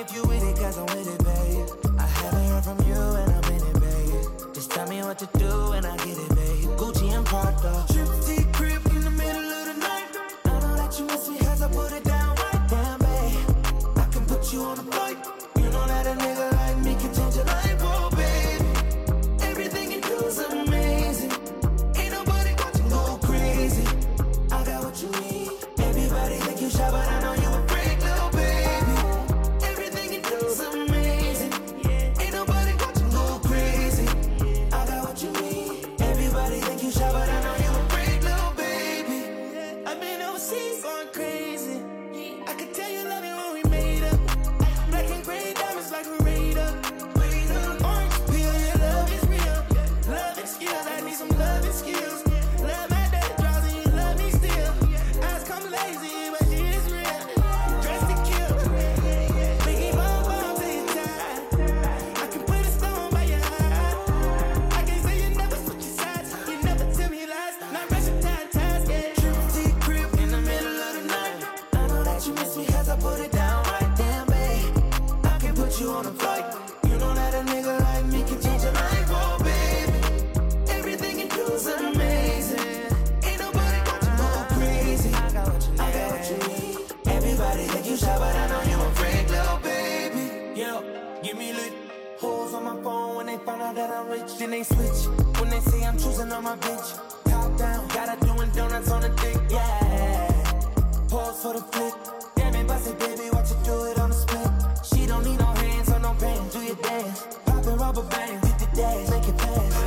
if you with it, cause I'm with it, babe. I haven't heard from you and I'm in it, babe. Just tell me what to do and I get it, babe. Gucci and Prada. Trip T crib in the middle of the night. I know that you miss me cause I put it down right. Damn, babe, I can put you on a flight. You know that a nigga like me can change your life, oh, baby. Everything you do is amazing. Ain't nobody watching go crazy. I got what you need. Everybody think you shy, but I know you a freak, little baby. Everything you do is amazing. Ain't nobody watching go crazy. I got what you need. Everybody think you shy, but I know you a freak, little baby. I've been overseas going crazy. I could tell you love it when we made up. Black and gray diamonds like a radar. Orange peel, your love is real. Love and skills, I need some love and skills. Love my day draws and you love me still. Eyes come lazy, but she is real. Dressed to kill. Biggie bomb bomb till you tired. I can put a stone by your eye. I can say you never switch your sides. You never tell me lies. Not rushing ties, yeah. Trip T crib in the middle of the night. I know that you miss me cause I put it down right. Damn, babe, I can put you on a flight. You know that a nigga like me can change your life, oh, baby. Everything you do is amazing. Ain't nobody watching go crazy. I got what you need. Everybody think you shy, but I know you a freak, little baby. Yo, give me lit. Hoes on my phone when they find out that I'm rich. Then they switch when they say I'm choosing on my bitch. Top down, got her doing donuts on the dick, yeah. Pause for the flick. Damn it, bust it, baby, watch you do it on the split. She don't need no hands or no pain, do your dance. Poppin' rubber bands, hit the dash, make it fast.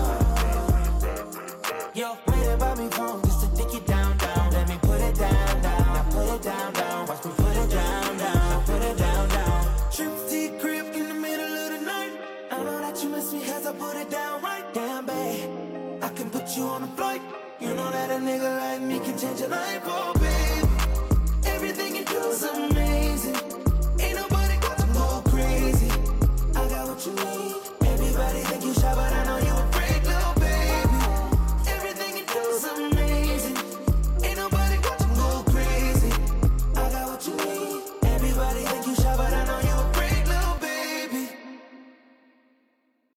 Yo, wait about me phone just to dick it down, down. Let me put it down, down. Now put it down, down. Watch me put it down, down. Now put it down, down. Trip T crib in the middle of the night. I know that you miss me cause I put it down right. Damn, babe, I can put you on a flight. You know that a nigga like me can change your life, oh, baby. Everything you do is amazing.